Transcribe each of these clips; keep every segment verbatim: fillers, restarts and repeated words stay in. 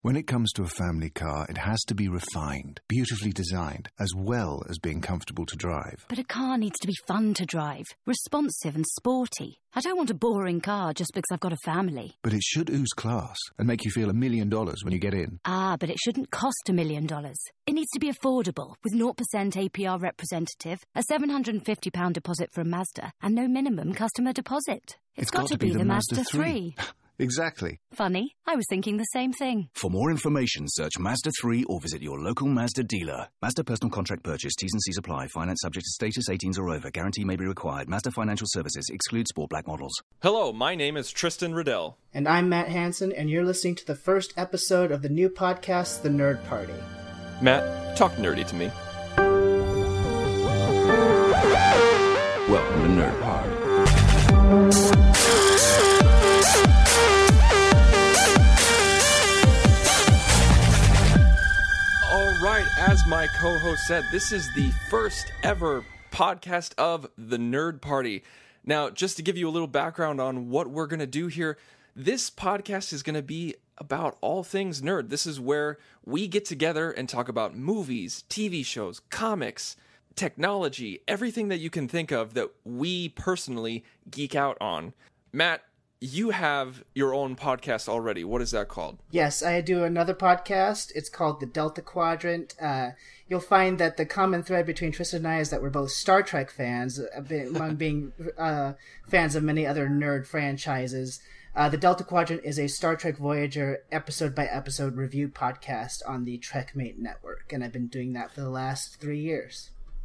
When it comes to a family car, it has to be refined, beautifully designed, as well as being comfortable to drive. But a car needs to be fun to drive, responsive and sporty. I don't want a boring car just because I've got a family. But it should ooze class and make you feel a million dollars when you get in. Ah, but it shouldn't cost a million dollars. It needs to be affordable, with zero percent A P R representative, a seven hundred fifty pounds deposit from Mazda, and no minimum customer deposit. It's, it's got, got to be, be the, the Mazda, Mazda three. Exactly. Funny, I was thinking the same thing. For more information, search Mazda three or visit your local Mazda dealer. Mazda personal contract purchase. T's and C's apply. Finance subject to status. eighteens or over. Guarantee may be required. Mazda Financial Services. Exclude sport black models. Hello, my name is Tristan Riddell. And I'm Matt Hansen, and you're listening to the first episode of the new podcast, The Nerd Party. Matt, talk nerdy to me. Welcome to Nerd Party. Right, as my co-host said, this is the first ever podcast of The Nerd Party. Now, just to give you a little background on what we're going to do here, this podcast is going to be about all things nerd. This is where we get together and talk about movies, T V shows, comics, technology, everything that you can think of that we personally geek out on. Matt, you have your own podcast already. What is that called? Yes, I do another podcast. It's called The Delta Quadrant. Uh, you'll find that the common thread between Tristan and I is that we're both Star Trek fans, among being uh, fans of many other nerd franchises. Uh, the Delta Quadrant is a Star Trek Voyager episode-by-episode review podcast on the Trekmate Network, and I've been doing that for the last three years.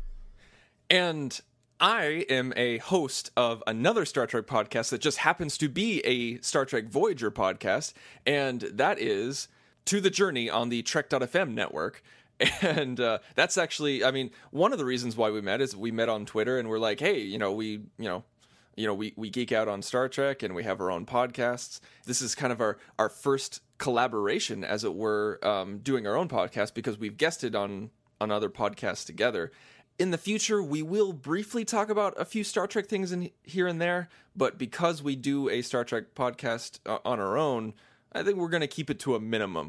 And I am a host of another Star Trek podcast that just happens to be a Star Trek Voyager podcast, and that is To the Journey on the Trek dot F M network. And uh, that's actually, I mean, one of the reasons why we met is we met on Twitter, and we're like, hey, you know, we, you know, you know, we, we geek out on Star Trek, and we have our own podcasts. This is kind of our, our first collaboration, as it were, um, doing our own podcast, because we've guested on, on other podcasts together. In the future, we will briefly talk about a few Star Trek things in here and there, but because we do a Star Trek podcast uh, on our own, I think we're going to keep it to a minimum.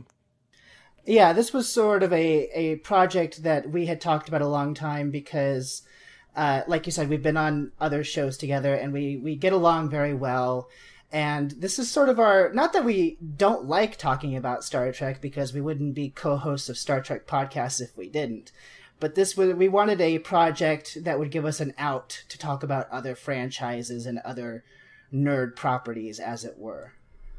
Yeah, this was sort of a, a project that we had talked about a long time because, uh, like you said, we've been on other shows together and we, we get along very well. And this is sort of our, not that we don't like talking about Star Trek, because we wouldn't be co-hosts of Star Trek podcasts if we didn't. But this was, we wanted a project that would give us an out to talk about other franchises and other nerd properties, as it were.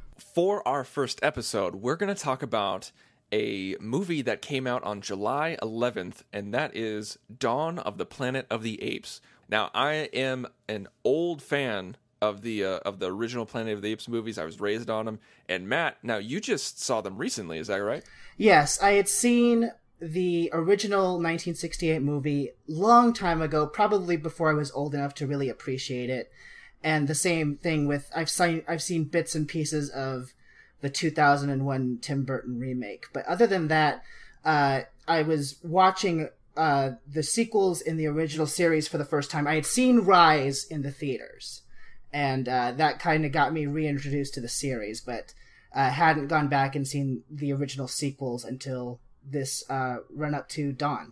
For our first episode, we're going to talk about a movie that came out on July eleventh, and that is Dawn of the Planet of the Apes. Now, I am an old fan of the uh, of the original Planet of the Apes movies. I was raised on them. And Matt, now you just saw them recently, is that right? Yes, I had seen the original nineteen sixty-eight movie long time ago, probably before I was old enough to really appreciate it. And the same thing with, I've seen, I've seen bits and pieces of the two thousand one Tim Burton remake. But other than that, uh, I was watching uh, the sequels in the original series for the first time. I had seen Rise in the theaters, and uh, that kind of got me reintroduced to the series, but I uh, hadn't gone back and seen the original sequels until this uh, run up to Dawn.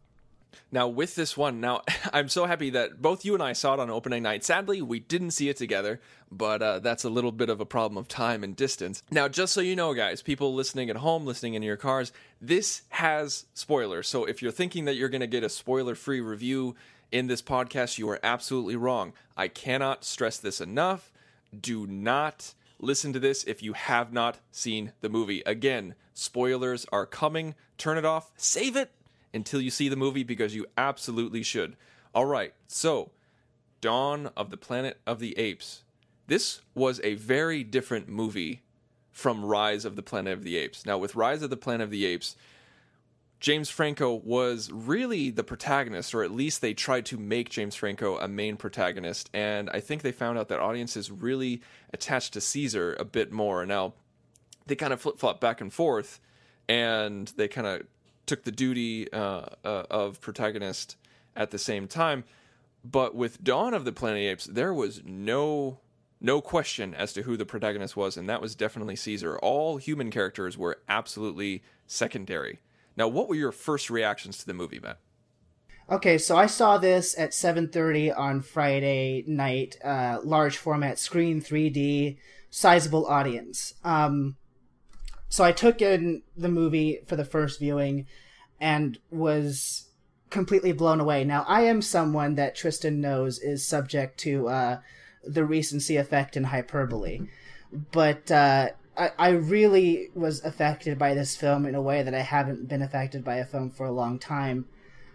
Now, with this one, now I'm so happy that both you and I saw it on opening night. Sadly, we didn't see it together, but uh, that's a little bit of a problem of time and distance. Now, just so you know, guys, people listening at home, listening in your cars, this has spoilers. So if you're thinking that you're going to get a spoiler-free review in this podcast, you are absolutely wrong. I cannot stress this enough. Do not listen to this if you have not seen the movie. Again, spoilers are coming. Turn it off. Save it until you see the movie, because you absolutely should. All right, so Dawn of the Planet of the Apes. This was a very different movie from Rise of the Planet of the Apes. Now, with Rise of the Planet of the Apes, James Franco was really the protagonist, or at least they tried to make James Franco a main protagonist, and I think they found out that audiences really attached to Caesar a bit more. Now, they kind of flip-flop back and forth, and they kind of took the duty uh, uh, of protagonist at the same time. But with Dawn of the Planet of the Apes, there was no no question as to who the protagonist was, and that was definitely Caesar. All human characters were absolutely secondary. Now, what were your first reactions to the movie, Matt? Okay, so I saw this at seven thirty on Friday night, uh, large format screen, three D, sizable audience. Um, so I took in the movie for the first viewing and was completely blown away. Now, I am someone that Tristan knows is subject to uh, the recency effect and hyperbole, but uh, I, I really was affected by this film in a way that I haven't been affected by a film for a long time.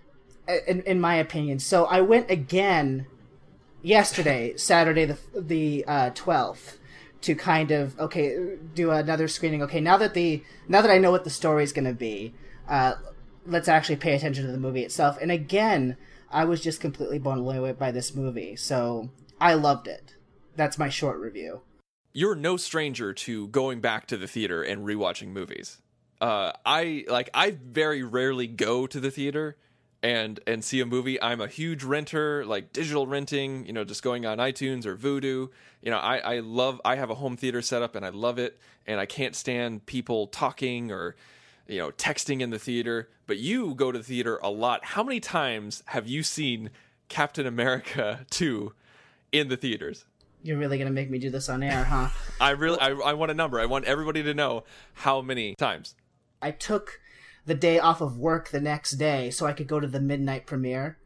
In, in my opinion. So I went again yesterday, Saturday the the uh, twelfth, to kind of okay do another screening. Okay, now that the now that I know what the story is going to be, uh, let's actually pay attention to the movie itself. And again, I was just completely blown away by this movie. So I loved it. That's my short review. You're no stranger to going back to the theater and rewatching movies. Uh, I like I very rarely go to the theater and and see a movie. I'm a huge renter, like digital renting, you know, just going on iTunes or Vudu. You know, I, I love, I have a home theater set up and I love it. And I can't stand people talking or, you know, texting in the theater. But you go to the theater a lot. How many times have you seen Captain America two in the theaters? You're really going to make me do this on air, huh? I really, I, I want a number. I want everybody to know how many times. I took the day off of work the next day so I could go to the midnight premiere,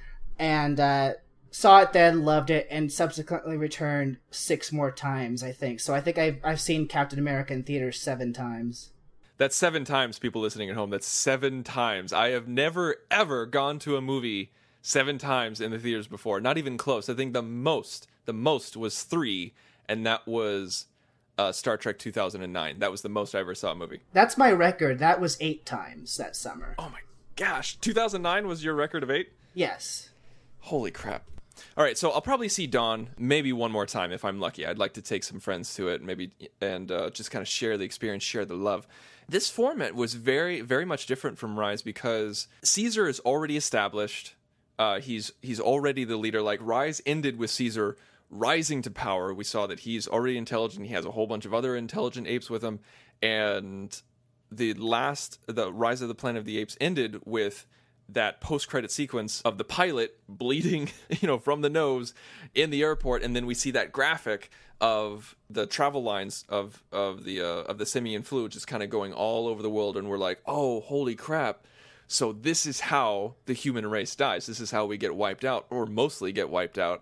and uh, saw it then, loved it, and subsequently returned six more times, I think. So I think I've, I've seen Captain America in theaters seven times. That's seven times, people listening at home. That's seven times. I have never, ever gone to a movie seven times in the theaters before. Not even close. I think the most, the most was three, and that was Uh, Star Trek two thousand nine. That was the most I ever saw a movie. That's my record. That was eight times that summer. Oh my gosh. two thousand nine was your record of eight? Yes. Holy crap. All right, so I'll probably see Dawn maybe one more time if I'm lucky. I'd like to take some friends to it, maybe, and uh, just kind of share the experience, share the love. This format was very, very much different from Rise because Caesar is already established. Uh, he's he's already the leader. Like, Rise ended with Caesar rising to power. We saw that he's already intelligent. He has a whole bunch of other intelligent apes with him. And the last, the Rise of the Planet of the Apes ended with that post-credit sequence of the pilot bleeding, you know, from the nose in the airport. And then we see that graphic of the travel lines of, of the, uh, of the simian flu just kind of going all over the world. And we're like, oh, holy crap. So this is how the human race dies. This is how we get wiped out, or mostly get wiped out.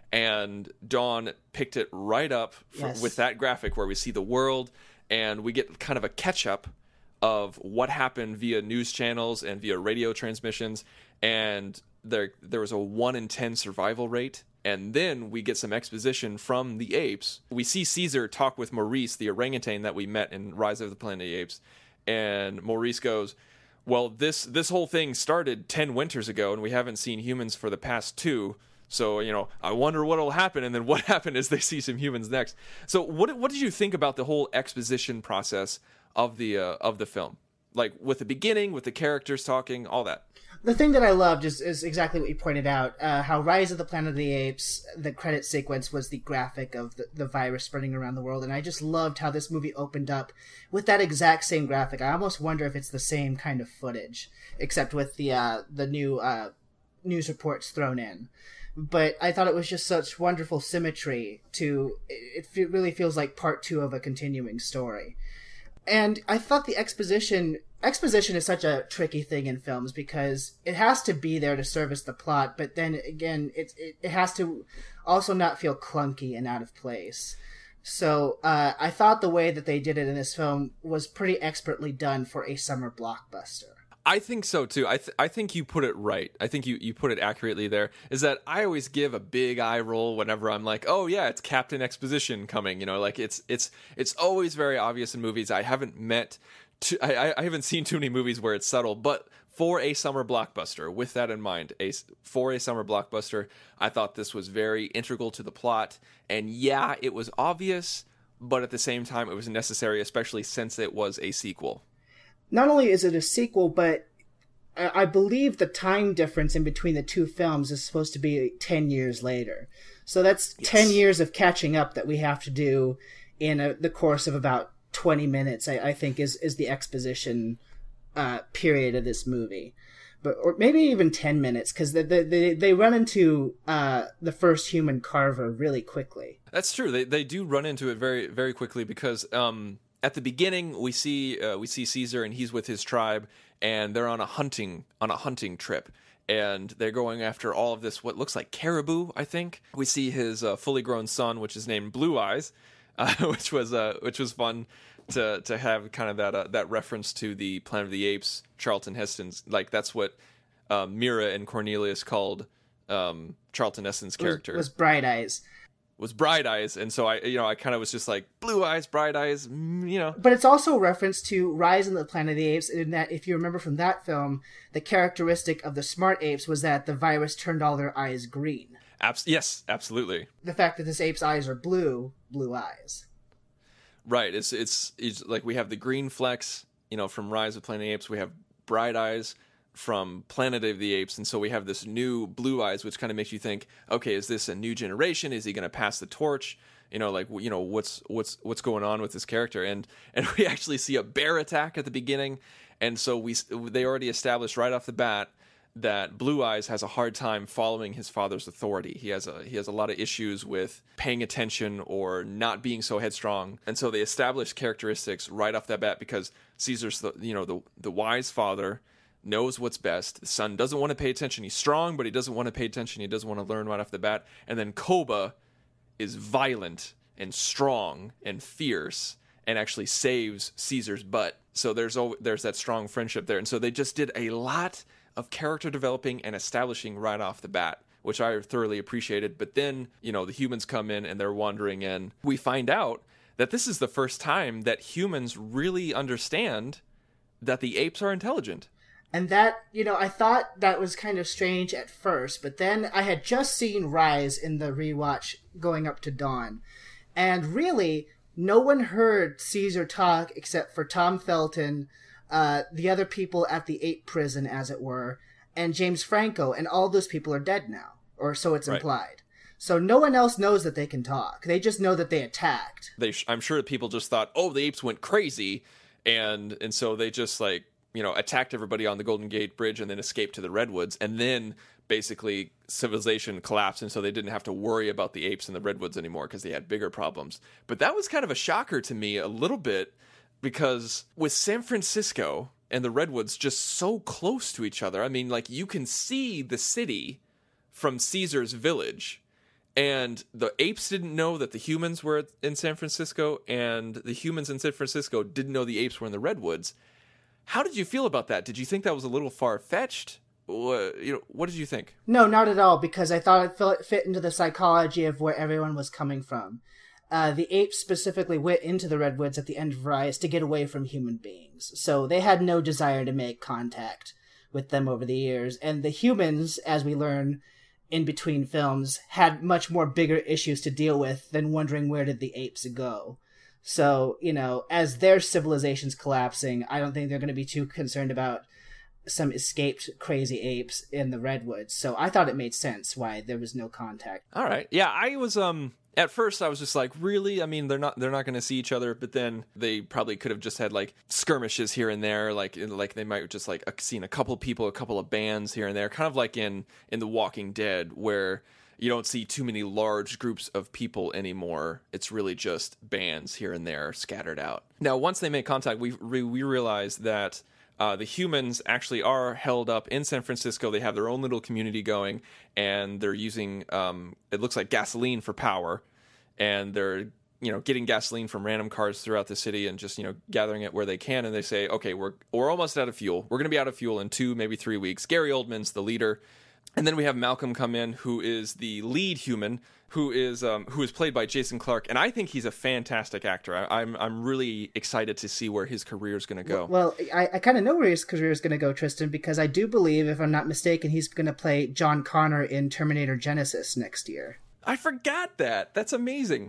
And Dawn picked it right up for, yes. with that graphic where we see the world, and we get kind of a catch-up of what happened via news channels and via radio transmissions. And there there was a one in ten survival rate. And then we get some exposition from the apes. We see Caesar talk with Maurice, the orangutan that we met in Rise of the Planet of the Apes. And Maurice goes, well, this, this whole thing started ten winters ago, and we haven't seen humans for the past two. So, you know, I wonder what will happen. And then what happened is they see some humans next. So what what did you think about the whole exposition process of the uh, of the film? Like, with the beginning, with the characters talking, all that. The thing that I loved is, is exactly what you pointed out. Uh, how Rise of the Planet of the Apes, the credit sequence was the graphic of the, the virus spreading around the world. And I just loved how this movie opened up with that exact same graphic. I almost wonder if it's the same kind of footage, except with the, uh, the new uh, news reports thrown in. But I thought it was just such wonderful symmetry to, it, it really feels like part two of a continuing story. And I thought the exposition, exposition is such a tricky thing in films because it has to be there to service the plot, but then again, it, it, it has to also not feel clunky and out of place. So uh, I thought the way that they did it in this film was pretty expertly done for a summer blockbuster. I think so too. I th- I think you put it right. I think you, you put it accurately there. Is that I always give a big eye roll whenever I'm like, oh yeah, it's Captain Exposition coming. You know, like it's it's it's always very obvious in movies. I haven't met, too, I I haven't seen too many movies where it's subtle. But for a summer blockbuster, with that in mind, a for a summer blockbuster, I thought this was very integral to the plot. And yeah, it was obvious, but at the same time, it was necessary, especially since it was a sequel. Not only is it a sequel, but I believe the time difference in between the two films is supposed to be ten years later. So that's Yes. ten years of catching up that we have to do in a, the course of about twenty minutes, I, I think, is, is the exposition uh, period of this movie. But or maybe even ten minutes, because they, they, they run into uh, the first human Carver really quickly. That's true. They they do run into it very very quickly because um, at the beginning we see uh, we see Caesar and he's with his tribe and they're on a hunting on a hunting trip and they're going after all of this what looks like caribou. I think we see his uh, fully grown son, which is named Blue Eyes, uh, which was uh, which was fun to to have kind of that uh, that reference to the Planet of the Apes. Charlton Heston's, like that's what uh, Mira and Cornelius called um, Charlton Heston's character. It was, was Bright Eyes. Was Bright Eyes, and so I, you know, I kind of was just like Blue Eyes, Bright Eyes, mm, you know. But it's also a reference to Rise in the Planet of the Apes, in that if you remember from that film, the characteristic of the smart apes was that the virus turned all their eyes green. Abs- yes, absolutely. The fact that this ape's eyes are blue, blue eyes. Right. It's it's it's like we have the green flecks, you know, from Rise of the Planet of the Apes. We have Bright Eyes from Planet of the Apes, and so we have this new Blue Eyes, which kind of makes you think, okay, is this a new generation? Is he going to pass the torch? You know, like, you know, what's what's what's going on with this character? And and we actually see a bear attack at the beginning, and so we they already established right off the bat that Blue Eyes has a hard time following his father's authority. He has a he has a lot of issues with paying attention or not being so headstrong, and so they establish characteristics right off the bat because Caesar's the you know the the wise father. Knows what's best. The son doesn't want to pay attention. He's strong, but he doesn't want to pay attention. He doesn't want to learn right off the bat. And then Koba is violent and strong and fierce and actually saves Caesar's butt. So there's there's that strong friendship there. And so they just did a lot of character developing and establishing right off the bat, which I thoroughly appreciated. But then, you know, the humans come in and they're wandering in. We find out that this is the first time that humans really understand that the apes are intelligent. And that, you know, I thought that was kind of strange at first, but then I had just seen Rise in the rewatch going up to Dawn. And really, no one heard Caesar talk except for Tom Felton, uh, the other people at the ape prison, as it were, and James Franco, and all those people are dead now, or so it's right. implied. So no one else knows that they can talk. They just know that they attacked. They, I'm sure people just thought, oh, the apes went crazy, and and so they just, like, you know, attacked everybody on the Golden Gate Bridge and then escaped to the Redwoods. And then basically civilization collapsed. And so they didn't have to worry about the apes in the Redwoods anymore because they had bigger problems. But that was kind of a shocker to me a little bit because with San Francisco and the Redwoods just so close to each other, I mean, like you can see the city from Caesar's village. And the apes didn't know that the humans were in San Francisco, and the humans in San Francisco didn't know the apes were in the Redwoods. How did you feel about that? Did you think that was a little far-fetched? What, you know, what did you think? No, not at all, because I thought it fit into the psychology of where everyone was coming from. Uh, the apes specifically went into the Redwoods at the end of Rise to get away from human beings, so they had no desire to make contact with them over the years. And the humans, as we learn in between films, had much more bigger issues to deal with than wondering where did the apes go. So, you know, as their civilization's collapsing, I don't think they're going to be too concerned about some escaped crazy apes in the Redwoods. So I thought it made sense why there was no contact. All right. Yeah, I was, um, at first I was just like, really? I mean, they're not, they're not going to see each other, but then they probably could have just had like skirmishes here and there. Like, like they might have just like seen a couple people, a couple of bands here and there, kind of like in, in The Walking Dead, where you don't see too many large groups of people anymore. It's really just bands here and there scattered out. Now, once they make contact, we we, we realize that uh, the humans actually are held up in San Francisco. They have their own little community going, and they're using, um, it looks like gasoline for power, and they're, you know, getting gasoline from random cars throughout the city and just, you know, gathering it where they can. And they say, okay, we're we're almost out of fuel. We're going to be out of fuel in two, maybe three weeks. Gary Oldman's the leader. And then we have Malcolm come in, who is the lead human, who is um, who is played by Jason Clarke, and I think he's a fantastic actor. I, I'm I'm really excited to see where his career is going to go. Well, I, I kind of know where his career is going to go, Tristan, because I do believe, if I'm not mistaken, he's going to play John Connor in Terminator Genisys next year. I forgot that. That's amazing.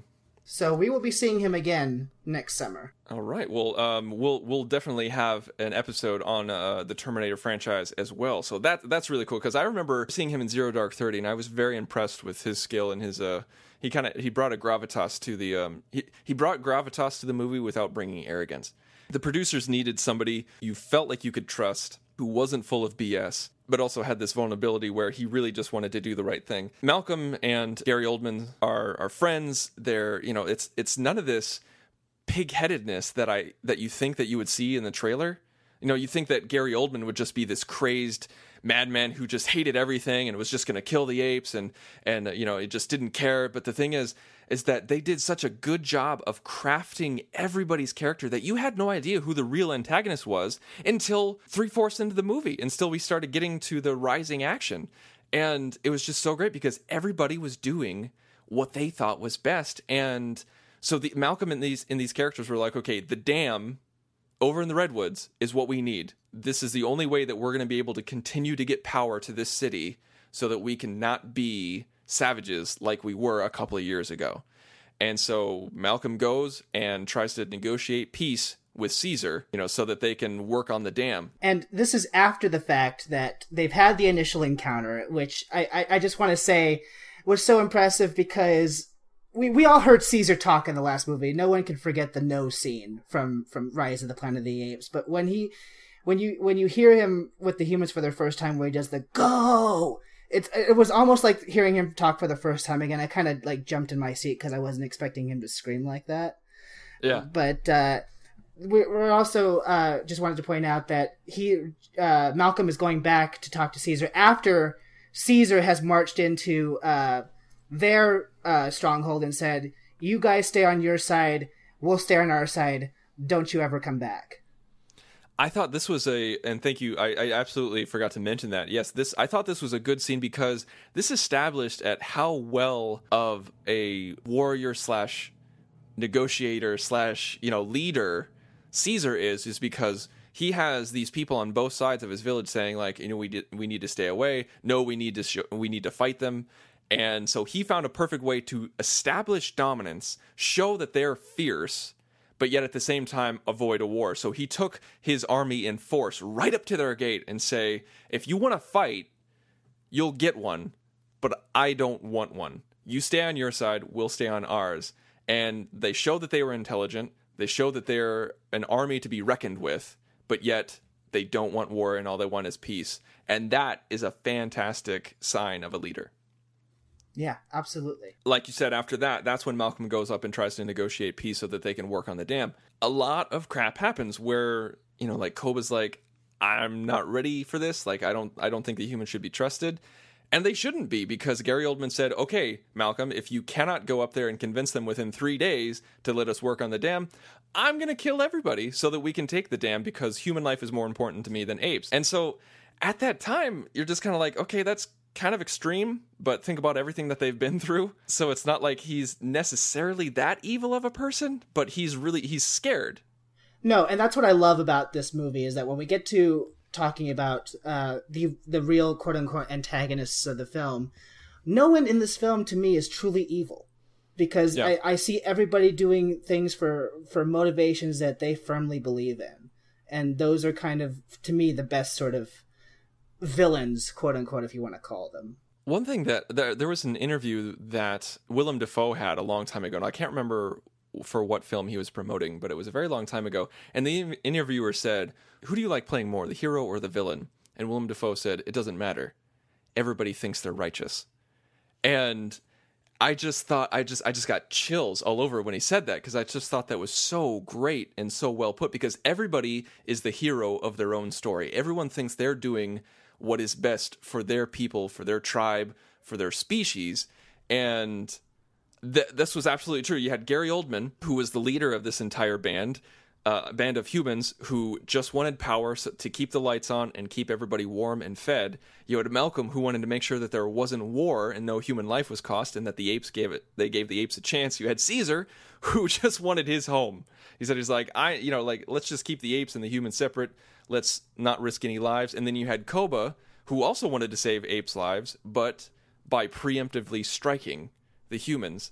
So we will be seeing him again next summer. All right. Well, um, we'll we'll definitely have an episode on uh, the Terminator franchise as well. So that that's really cool because I remember seeing him in Zero Dark Thirty, and I was very impressed with his skill and his. Uh, he kind of he brought a gravitas to the. Um, he he brought gravitas to the movie without bringing arrogance. The producers needed somebody you felt like you could trust, who wasn't full of B S, but also had this vulnerability where he really just wanted to do the right thing. Malcolm and Gary Oldman are are friends. They're, you know, it's it's none of this pig-headedness that I that you think that you would see in the trailer. You know, you think that Gary Oldman would just be this crazed madman who just hated everything and was just going to kill the apes and and uh, you know, it just didn't care. But the thing is is that they did such a good job of crafting everybody's character that you had no idea who the real antagonist was until three-fourths into the movie, and still we started getting to the rising action. And it was just so great because everybody was doing what they thought was best. And so the Malcolm and these in these characters were like, okay, the dam over in the Redwoods is what we need. This is the only way that we're going to be able to continue to get power to this city so that we can not be savages like we were a couple of years ago. And so Malcolm goes and tries to negotiate peace with Caesar, you know, so that they can work on the dam. And this is after the fact that they've had the initial encounter, which I, I, I just want to say was so impressive because we, we all heard Caesar talk in the last movie. No one can forget the no scene from, from Rise of the Planet of the Apes. But when he, when you, when you hear him with the humans for their first time, where he does the go, It's, it was almost like hearing him talk for the first time again. I kind of like jumped in my seat because I wasn't expecting him to scream like that. Yeah. But uh, we, we're also uh, just wanted to point out that he uh, Malcolm is going back to talk to Caesar after Caesar has marched into uh, their uh, stronghold and said, "You guys stay on your side. We'll stay on our side. Don't you ever come back." I thought this was a, and thank you, I, I absolutely forgot to mention that. Yes, this I thought this was a good scene because this established at how well of a warrior slash negotiator slash, you know, leader Caesar is, is because he has these people on both sides of his village saying like, you know, we did, we need to stay away. No, we need to, show, we need to fight them. And so he found a perfect way to establish dominance, show that they're fierce, but yet at the same time avoid a war. So he took his army in force right up to their gate and say, if you want to fight, you'll get one, but I don't want one. You stay on your side, we'll stay on ours. And they showed that they were intelligent. They showed that they're an army to be reckoned with, but yet they don't want war and all they want is peace. And that is a fantastic sign of a leader. Yeah, absolutely. Like you said, after that, that's when Malcolm goes up and tries to negotiate peace so that they can work on the dam. A lot of crap happens where, you know, like Koba's like, I'm not ready for this. Like, I don't I don't think the humans should be trusted. And they shouldn't be, because Gary Oldman said, okay, Malcolm, if you cannot go up there and convince them within three days to let us work on the dam, I'm going to kill everybody so that we can take the dam because human life is more important to me than apes. And so at that time, you're just kind of like, okay, that's kind of extreme, but think about everything that they've been through. So it's not like he's necessarily that evil of a person, but he's really, he's scared. No, and that's what I love about this movie, is that when we get to talking about uh, the the real quote-unquote antagonists of the film, no one in this film, to me, is truly evil. Because yeah. I, I see everybody doing things for, for motivations that they firmly believe in. And those are kind of, to me, the best sort of villains, quote unquote, if you want to call them. One thing that there, there was an interview that Willem Dafoe had a long time ago, and I can't remember for what film he was promoting, but it was a very long time ago. And the interviewer said, who do you like playing more, the hero or the villain? And Willem Dafoe said, it doesn't matter. Everybody thinks they're righteous. And I just thought, I just I just got chills all over when he said that, because I just thought that was so great and so well put, because everybody is the hero of their own story. Everyone thinks they're doing what is best for their people, for their tribe, for their species. And th- this was absolutely true. You had Gary Oldman, who was the leader of this entire band, uh, a band of humans who just wanted power so, to keep the lights on and keep everybody warm and fed. You had Malcolm, who wanted to make sure that there wasn't war and no human life was cost, and that the apes gave it, they gave the apes a chance. You had Caesar, who just wanted his home. He said, he's like, I, you know, like, let's just keep the apes and the humans separate. Let's not risk any lives. And then you had Koba, who also wanted to save apes' lives, but by preemptively striking the humans.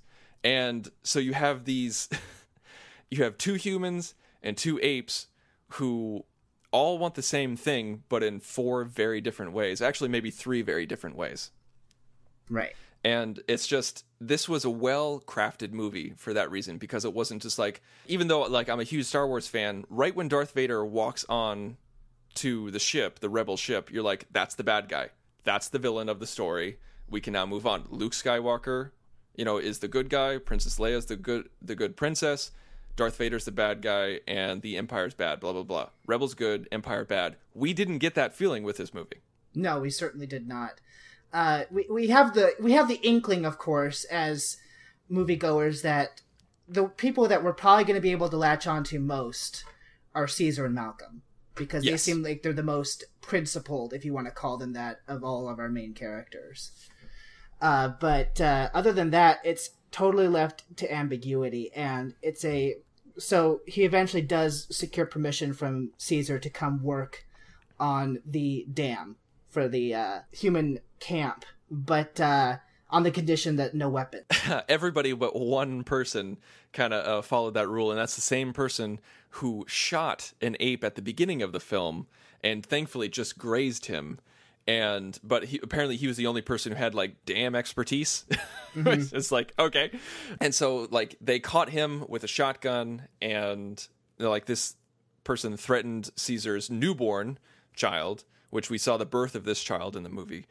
And so you have these, you have two humans and two apes who all want the same thing, but in four very different ways. Actually, maybe three very different ways. Right. And it's just, this was a well-crafted movie for that reason, because it wasn't just like, even though like I'm a huge Star Wars fan, right when Darth Vader walks on to the ship, the rebel ship, you're like, that's the bad guy. That's the villain of the story. We can now move on. Luke Skywalker, you know, is the good guy. Princess Leia's the good, the good princess. Darth Vader's the bad guy, and the Empire's bad, blah, blah, blah. Rebels good, Empire bad. We didn't get that feeling with this movie. No, we certainly did not. Uh, we we have the we have the inkling, of course, as moviegoers, that the people that we're probably going to be able to latch onto most are Caesar and Malcolm, because yes. they seem like they're the most principled, if you want to call them that, of all of our main characters. Uh, but uh, other than that, it's totally left to ambiguity, and it's a so he eventually does secure permission from Caesar to come work on the dam for the uh, human camp, but uh, on the condition that no weapon. Everybody but one person kind of uh, followed that rule, and that's the same person who shot an ape at the beginning of the film, and thankfully just grazed him. And but he, apparently he was the only person who had like dam expertise. Mm-hmm. It's like, okay. And so like they caught him with a shotgun, and they're like, this person threatened Caesar's newborn child, which we saw the birth of this child in the movie.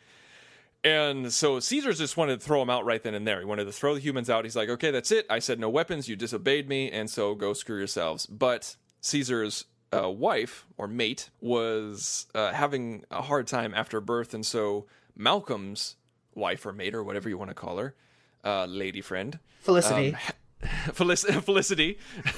And so Caesar just wanted to throw him out right then and there. He wanted to throw the humans out. He's like, okay, that's it. I said no weapons. You disobeyed me, and so go screw yourselves. But Caesar's uh, wife, or mate, was uh, having a hard time after birth, and so Malcolm's wife, or mate, or whatever you want to call her, uh, lady friend. Felicity. Um, Felic- Felicity.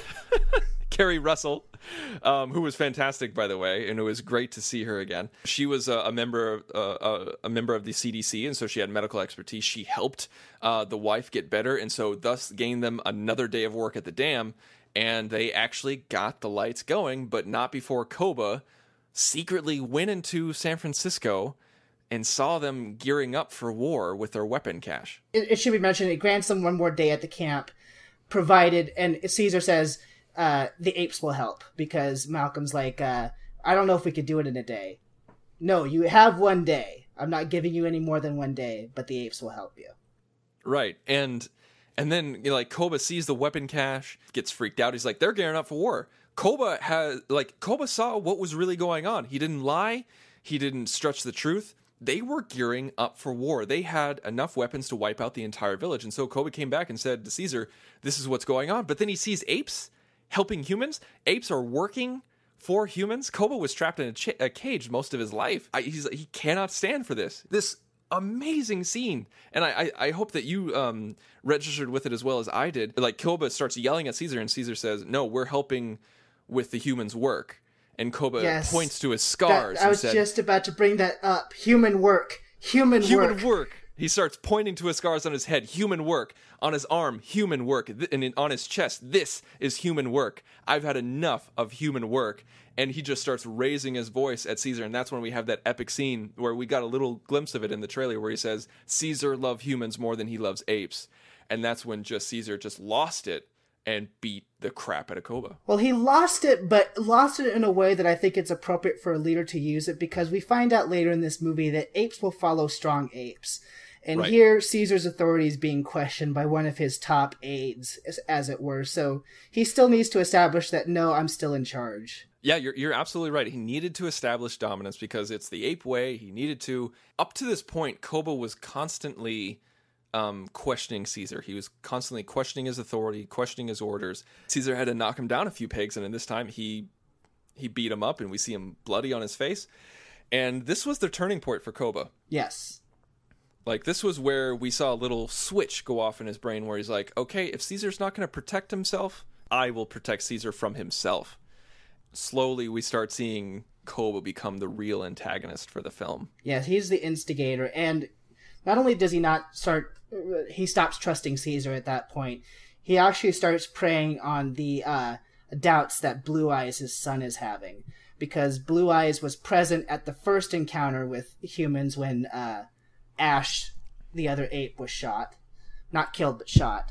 Kerry Russell, um, who was fantastic, by the way, and it was great to see her again. She was a, a member, uh, a, a member of the C D C, and so she had medical expertise. She helped uh, the wife get better, and so thus gained them another day of work at the dam. And they actually got the lights going, but not before Koba secretly went into San Francisco and saw them gearing up for war with their weapon cache. It, it should be mentioned it grants them one more day at the camp, provided, and Caesar says, Uh, the apes will help, because Malcolm's like, uh, I don't know if we could do it in a day. No, you have one day. I'm not giving you any more than one day, but the apes will help you. Right. And and then, you know, like, Koba sees the weapon cache, gets freaked out. He's like, they're gearing up for war. Koba has, like, Koba saw what was really going on. He didn't lie. He didn't stretch the truth. They were gearing up for war. They had enough weapons to wipe out the entire village. And so Koba came back and said to Caesar, this is what's going on. But then he sees apes helping humans. Apes are working for humans. Koba was trapped in a, ch- a cage most of his life. I, he's, he cannot stand for this. This amazing scene. And I, I, I hope that you um, registered with it as well as I did. Like, Koba starts yelling at Caesar, and Caesar says, no, we're helping with the humans' work. And Koba yes. points to his scars. That, I was and said, just about to bring that up. Human work. Human, human work. work. He starts pointing to his scars on his head. Human work. On his arm, human work. And on his chest, this is human work. I've had enough of human work. And he just starts raising his voice at Caesar. And that's when we have that epic scene where we got a little glimpse of it in the trailer, where he says, Caesar loved humans more than he loves apes. And that's when just Caesar just lost it and beat the crap out of Koba. Well, he lost it, but lost it in a way that I think it's appropriate for a leader to use it, because we find out later in this movie that apes will follow strong apes. And right. here, Caesar's authority is being questioned by one of his top aides, as, as it were. So he still needs to establish that, no, I'm still in charge. Yeah, you're you're absolutely right. He needed to establish dominance because it's the ape way. He needed to. Up to this point, Koba was constantly um, questioning Caesar. He was constantly questioning his authority, questioning his orders. Caesar had to knock him down a few pegs, and in this time, he he beat him up, and we see him bloody on his face. And this was the turning point for Koba. Yes. Like, this was where we saw a little switch go off in his brain where he's like, okay, if Caesar's not going to protect himself, I will protect Caesar from himself. Slowly, we start seeing Koba become the real antagonist for the film. Yes, he's the instigator. And not only does he not start, he stops trusting Caesar at that point, he actually starts preying on the uh, doubts that Blue Eyes, his son, is having. Because Blue Eyes was present at the first encounter with humans when uh, Ash, the other ape, was shot. Not killed, but shot.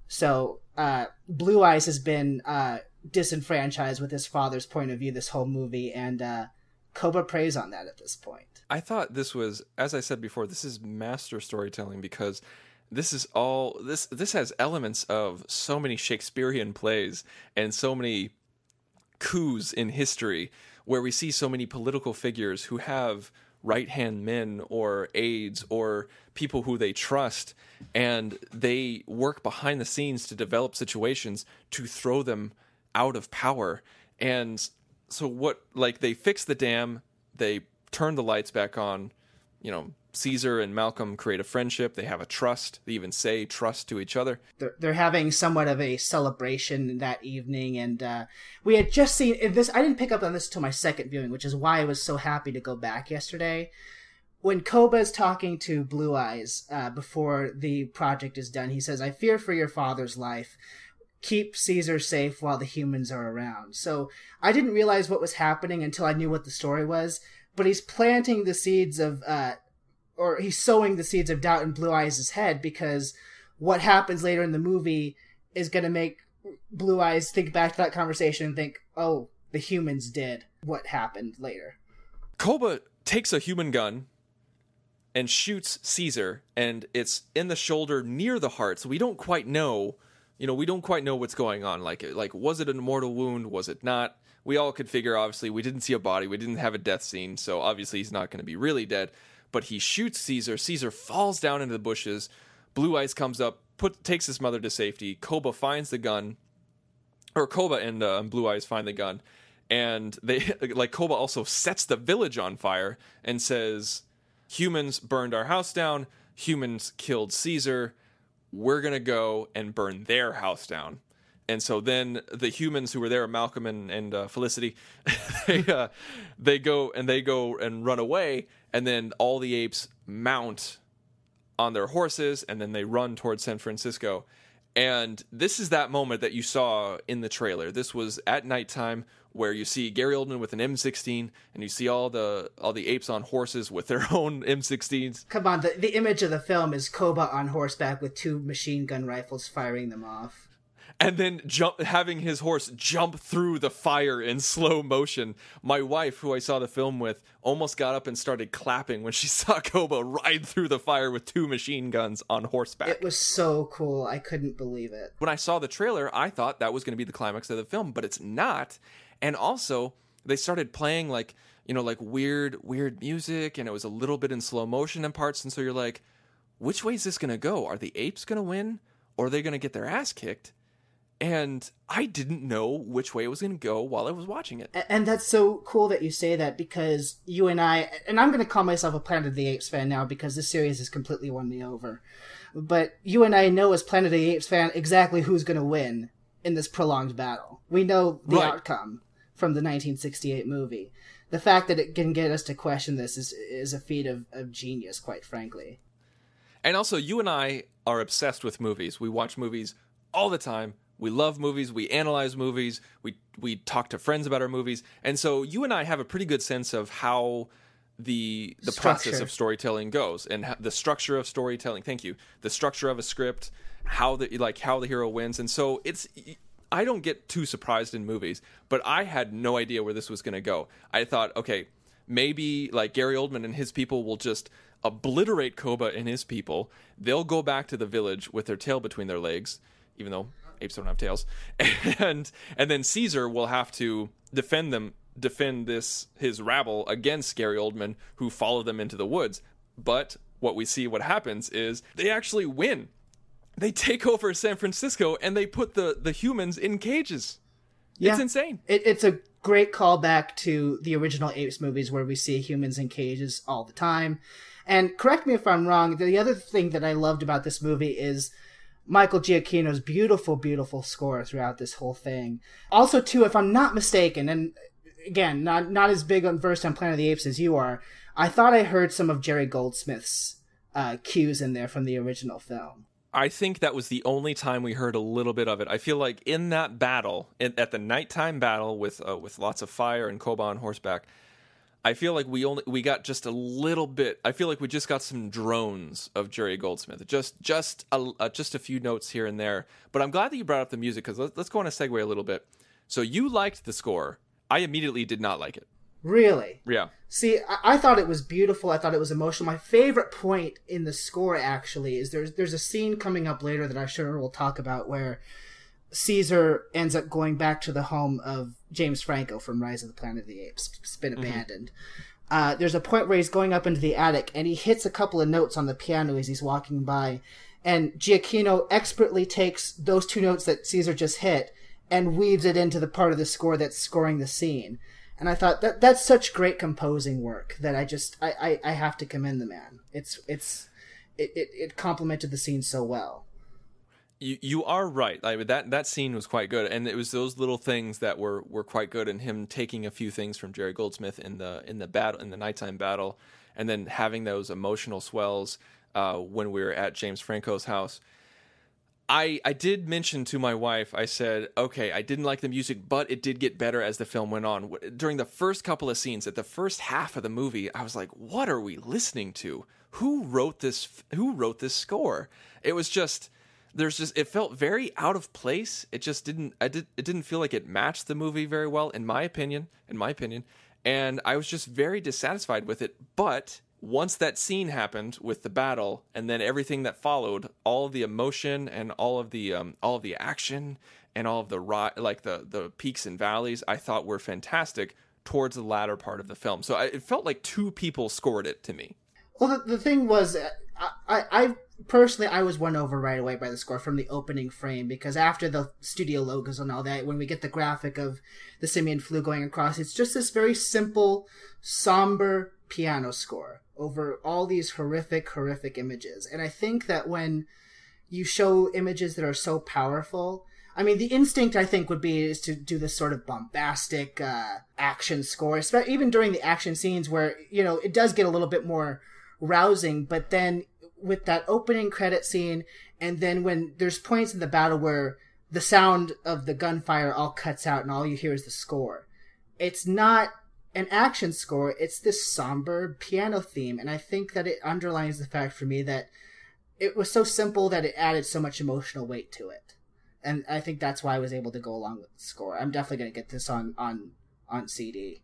So uh, Blue Eyes has been uh, disenfranchised with his father's point of view this whole movie, and uh, Koba preys on that at this point. I thought this was, as I said before, this is master storytelling because this is all this this has elements of so many Shakespearean plays and so many coups in history where we see so many political figures who have right-hand men or aides or people who they trust, and they work behind the scenes to develop situations to throw them out of power. And so what, like, they fix the dam, they turn the lights back on, you know, Caesar and Malcolm create a friendship, they have a trust, they even say trust to each other. They're, they're having somewhat of a celebration that evening, and uh, we had just seen this. I didn't pick up on this until my second viewing, which is why I was so happy to go back yesterday. When Koba is talking to Blue Eyes uh, before the project is done, he says, "I fear for your father's life. Keep Caesar safe while the humans are around." So I didn't realize what was happening until I knew what the story was, but he's planting the seeds of... Uh, or he's sowing the seeds of doubt in Blue Eyes' head, because what happens later in the movie is going to make Blue Eyes think back to that conversation and think, oh, the humans did what happened later. Koba takes a human gun and shoots Caesar, and it's in the shoulder near the heart, so we don't quite know, you know, we don't quite know what's going on. Like, like was it a mortal wound? Was it not? We all could figure, obviously, we didn't see a body, we didn't have a death scene, so obviously he's not going to be really dead. But he shoots Caesar. Caesar falls down into the bushes. Blue Eyes comes up, put takes his mother to safety. Koba finds the gun, or Koba and uh, Blue Eyes find the gun, and they like Koba also sets the village on fire and says, "Humans burned our house down. Humans killed Caesar. We're gonna go and burn their house down." And so then the humans who were there, Malcolm and, and uh, Felicity, they uh, they go and they go and run away. And then all the apes mount on their horses, and then they run towards San Francisco. And this is that moment that you saw in the trailer. This was at nighttime, where you see Gary Oldman with an M sixteen, and you see all the all the apes on horses with their own M sixteens. Come on, the, the image of the film is Koba on horseback with two machine gun rifles firing them off. And then jump, having his horse jump through the fire in slow motion. My wife, who I saw the film with, almost got up and started clapping when she saw Koba ride through the fire with two machine guns on horseback. It was so cool. I couldn't believe it. When I saw the trailer, I thought that was going to be the climax of the film, but it's not. And also, they started playing like, you know, like weird, weird music, and it was a little bit in slow motion in parts. And so you're like, which way is this going to go? Are the apes going to win, or are they going to get their ass kicked? And I didn't know which way it was going to go while I was watching it. And that's so cool that you say that, because you and I, and I'm going to call myself a Planet of the Apes fan now because this series has completely won me over. But you and I know as Planet of the Apes fan exactly who's going to win in this prolonged battle. We know the right. outcome from the nineteen sixty-eight movie. The fact that it can get us to question this is is a feat of, of genius, quite frankly. And also, you and I are obsessed with movies. We watch movies all the time. We love movies, we analyze movies, we we talk to friends about our movies, and so you and I have a pretty good sense of how the the Structure. process of storytelling goes, and how, the structure of storytelling. Thank you. The structure of a script, how the like how the hero wins, and so it's. I don't get too surprised in movies, but I had no idea where this was going to go. I thought, okay, maybe like Gary Oldman and his people will just obliterate Koba and his people. They'll go back to the village with their tail between their legs, even though apes don't have tails, and and then Caesar will have to defend them, defend this his rabble against Gary Oldman, who follow them into the woods. But what we see, what happens is they actually win. They take over San Francisco and they put the the humans in cages. Yeah. It's insane. It, it's a great callback to the original Apes movies, where we see humans in cages all the time. And correct me if I'm wrong, the other thing that I loved about this movie is Michael Giacchino's beautiful, beautiful score throughout this whole thing. Also, too, if I'm not mistaken, and again, not not as big on versed on Planet of the Apes as you are, I thought I heard some of Jerry Goldsmith's uh, cues in there from the original film. I think that was the only time we heard a little bit of it. I feel like in that battle, in, at the nighttime battle with uh, with lots of fire and Koba on horseback, I feel like we only we got just a little bit. I feel like we just got some drones of Jerry Goldsmith, just just a uh, just a few notes here and there. But I'm glad that you brought up the music, because let's, let's go on a segue a little bit. So you liked the score. I immediately did not like it. Really? Yeah. See, I-, I thought it was beautiful. I thought it was emotional. My favorite point in the score, actually, is there's there's a scene coming up later that I'm sure we'll talk about where Caesar ends up going back to the home of James Franco from Rise of the Planet of the Apes. It's been abandoned. Mm-hmm. Uh, there's a point where he's going up into the attic, and he hits a couple of notes on the piano as he's walking by, and Giacchino expertly takes those two notes that Caesar just hit and weaves it into the part of the score that's scoring the scene. And I thought that that's such great composing work that I just I, I, I have to commend the man. It's it's it, it, it complemented the scene so well. You you are right. Like that that scene was quite good, and it was those little things that were, were quite good. And him taking a few things from Jerry Goldsmith in the in the battle in the nighttime battle, and then having those emotional swells uh, when we were at James Franco's house. I I did mention to my wife. I said, okay, I didn't like the music, but it did get better as the film went on. During the first couple of scenes, at the first half of the movie, I was like, what are we listening to? Who wrote this? Who wrote this score? It was just. There's just it felt very out of place. It just didn't I did it didn't feel like it matched the movie very well, in my opinion, in my opinion. And I was just very dissatisfied with it. But once that scene happened with the battle, and then everything that followed, all of the emotion and all of the um, all of the action and all of the like the the peaks and valleys, I thought were fantastic towards the latter part of the film. So I, it felt like two people scored it to me. Well, the, the thing was, I, I, I personally, I was won over right away by the score from the opening frame, because after the studio logos and all that, when we get the graphic of the simian flu going across, it's just this very simple, somber piano score over all these horrific, horrific images. And I think that when you show images that are so powerful, I mean, the instinct, I think, would be is to do this sort of bombastic uh, action score, even during the action scenes where, you know, it does get a little bit more rousing, but then with that opening credit scene, and then when there's points in the battle where the sound of the gunfire all cuts out and all you hear is the score, it's not an action score, it's this somber piano theme. And I think that it underlines the fact for me that it was so simple that it added so much emotional weight to it. And I think that's why I was able to go along with the score. I'm definitely going to get this on on on C D.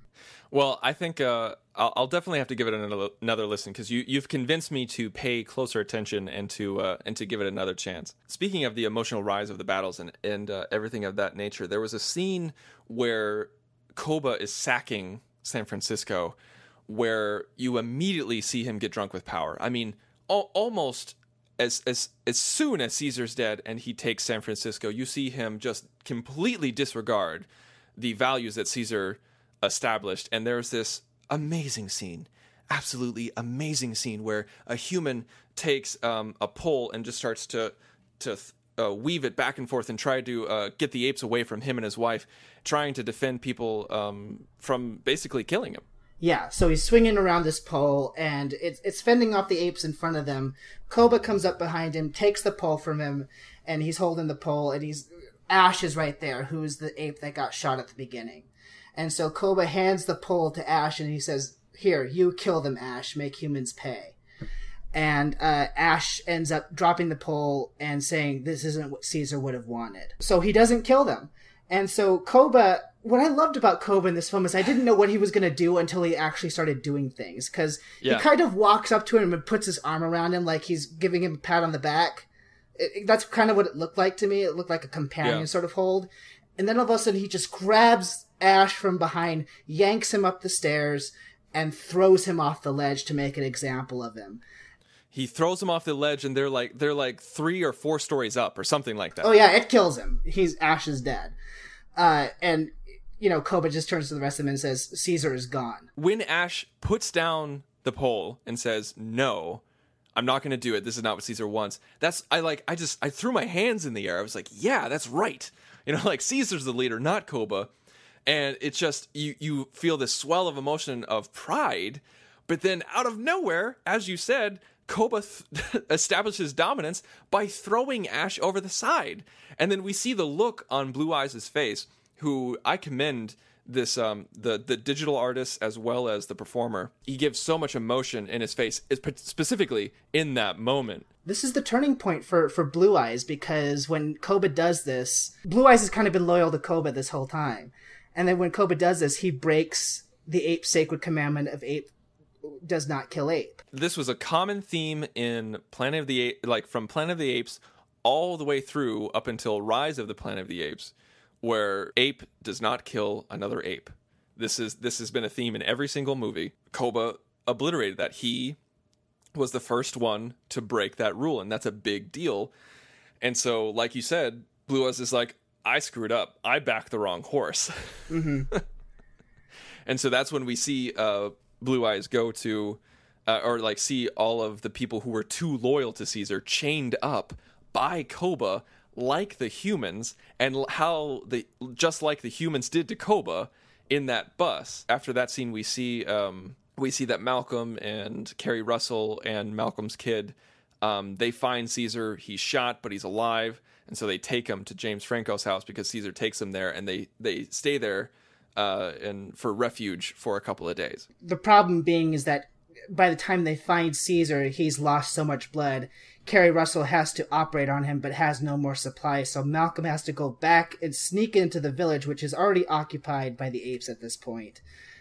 Well, I think uh, I'll, I'll definitely have to give it another, another listen, because you, you've convinced me to pay closer attention and to uh, and to give it another chance. Speaking of the emotional rise of the battles and, and uh, everything of that nature, there was a scene where Koba is sacking San Francisco where you immediately see him get drunk with power. I mean, al- almost as, as, as soon as Caesar's dead and he takes San Francisco, you see him just completely disregard the values that Caesar established. And there's this amazing scene, absolutely amazing scene, where a human takes um, a pole and just starts to to uh, weave it back and forth and try to uh, get the apes away from him and his wife, trying to defend people um, from basically killing him. Yeah, so he's swinging around this pole, and it's it's fending off the apes in front of them. Koba comes up behind him, takes the pole from him, and he's holding the pole, and he's Ash is right there, who's the ape that got shot at the beginning. And so Koba hands the pole to Ash, and he says, "Here, you kill them, Ash. Make humans pay." And uh, Ash ends up dropping the pole and saying, "This isn't what Caesar would have wanted." So he doesn't kill them. And so Koba, what I loved about Koba in this film is I didn't know what he was going to do until he actually started doing things. Because yeah. he kind of walks up to him and puts his arm around him like he's giving him a pat on the back. It, it, that's kind of what it looked like to me. It looked like a companion yeah. sort of hold. And then all of a sudden he just grabs Ash from behind, yanks him up the stairs, and throws him off the ledge to make an example of him. He throws him off the ledge, and they're like they're like three or four stories up, or something like that. Oh yeah, it kills him. He's Ash is dead, uh, and you know Koba just turns to the rest of them and says, "Caesar is gone." When Ash puts down the pole and says, "No, I'm not going to do it. This is not what Caesar wants." That's I like. I just I threw my hands in the air. I was like, "Yeah, that's right." You know, like Caesar's the leader, not Koba. And it's just, you, you feel this swell of emotion of pride, but then out of nowhere, as you said, Koba th- establishes dominance by throwing Ash over the side. And then we see the look on Blue Eyes' face, who I commend this um the the digital artist as well as the performer, he gives so much emotion in his face, specifically in that moment. This is the turning point for, for Blue Eyes, because when Koba does this, Blue Eyes has kind of been loyal to Koba this whole time. And then when Koba does this, he breaks the ape sacred commandment of ape does not kill ape. This was a common theme in Planet of the Apes, like from Planet of the Apes all the way through up until Rise of the Planet of the Apes, where ape does not kill another ape. This is this has been a theme in every single movie. Koba obliterated that. He was the first one to break that rule, and that's a big deal. And so, like you said, Blue Eyes is like, I screwed up. I backed the wrong horse. Mm-hmm. And so that's when we see uh, Blue Eyes go to, uh, or like see all of the people who were too loyal to Caesar chained up by Koba, like the humans, and how the just like the humans did to Koba in that bus. After that scene, we see um, we see that Malcolm and Kerry Russell and Malcolm's kid, um, they find Caesar. He's shot, but he's alive, and so they take him to James Franco's house because Caesar takes them there, and they they stay there uh, and for refuge for a couple of days. The problem being is that by the time they find Caesar, he's lost so much blood. Kerry Russell has to operate on him, but has no more supply, so Malcolm has to go back and sneak into the village, which is already occupied by the apes at this point,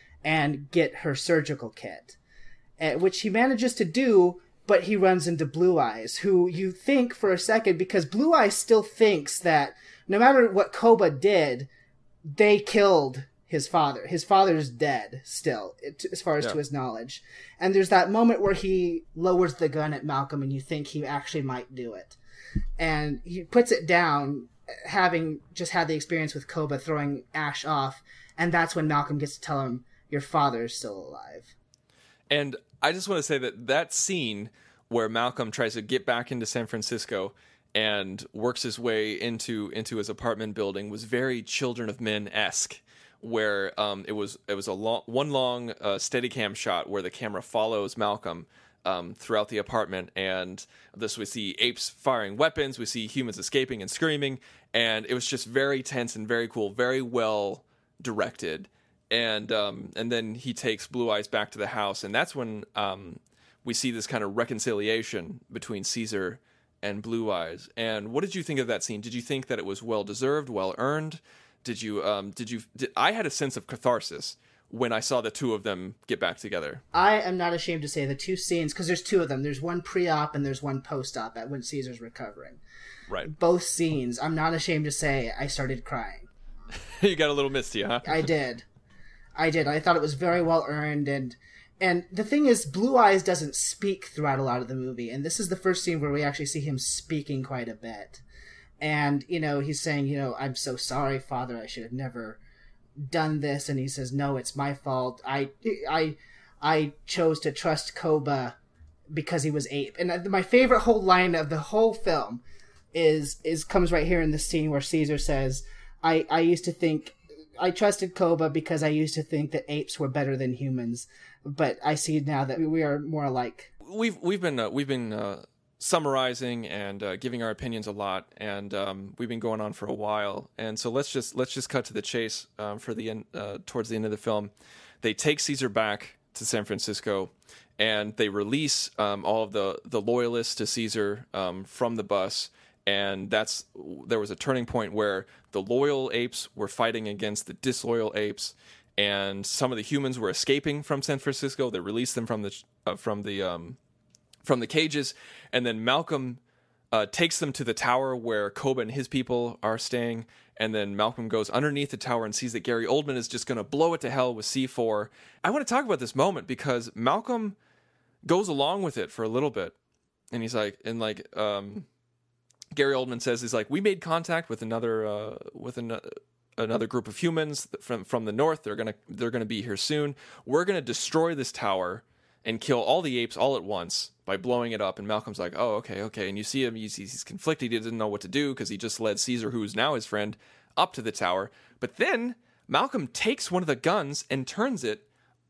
and get her surgical kit, uh, which he manages to do, but he runs into Blue Eyes, who you think for a second, because Blue Eyes still thinks that no matter what Koba did, they killed his father. His father's dead still, as far as yeah. to his knowledge. And there's that moment where he lowers the gun at Malcolm and you think he actually might do it. And he puts it down, having just had the experience with Koba throwing Ash off. And that's when Malcolm gets to tell him, your father's still alive. And I just want to say that that scene where Malcolm tries to get back into San Francisco and works his way into, into his apartment building was very Children of Men-esque. Where um, it was it was a long, one long uh, Steadicam shot where the camera follows Malcolm um, throughout the apartment, and this we see apes firing weapons, we see humans escaping and screaming, and it was just very tense and very cool, very well directed. And um, and then he takes Blue Eyes back to the house, and that's when um, we see this kind of reconciliation between Caesar and Blue Eyes. And what did you think of that scene? Did you think that it was well deserved, well earned? Did you, um, did you, did, I had a sense of catharsis when I saw the two of them get back together. I am not ashamed to say the two scenes, because there's two of them. There's one pre-op and there's one post-op at when Caesar's recovering. Right. Both scenes, I'm not ashamed to say I started crying. You got a little misty, huh? I did. I did. I thought it was very well earned, and and the thing is, Blue Eyes doesn't speak throughout a lot of the movie, and this is the first scene where we actually see him speaking quite a bit. And, you know, he's saying, you know, I'm so sorry, Father, I should have never done this. And he says, no, it's my fault. I, I, I chose to trust Koba because he was ape. And my favorite whole line of the whole film is, is comes right here in this scene where Caesar says, I, I used to think, I trusted Koba because I used to think that apes were better than humans. But I see now that we are more alike. We've, we've been, uh, we've been, uh... summarizing and uh, giving our opinions a lot, and um, we've been going on for a while, and so let's just let's just cut to the chase um, for the end. Uh, towards the end of the film, they take Caesar back to San Francisco, and they release um, all of the the loyalists to Caesar um, from the bus, and that's there was a turning point where the loyal apes were fighting against the disloyal apes, and some of the humans were escaping from San Francisco. They released them from the uh, from the um, from the cages, and then Malcolm uh, takes them to the tower where Koba and his people are staying, and then Malcolm goes underneath the tower and sees that Gary Oldman is just going to blow it to hell with C four. I want to talk about this moment because Malcolm goes along with it for a little bit, and he's like, and like um, Gary Oldman says, he's like, we made contact with another uh, with an, another group of humans from from the north. They're gonna they're gonna be here soon. We're gonna destroy this tower and kill all the apes all at once by blowing it up. And Malcolm's like, oh, okay, okay. And you see him, he's, he's conflicted. He doesn't know what to do because he just led Caesar, who is now his friend, up to the tower. But then Malcolm takes one of the guns and turns it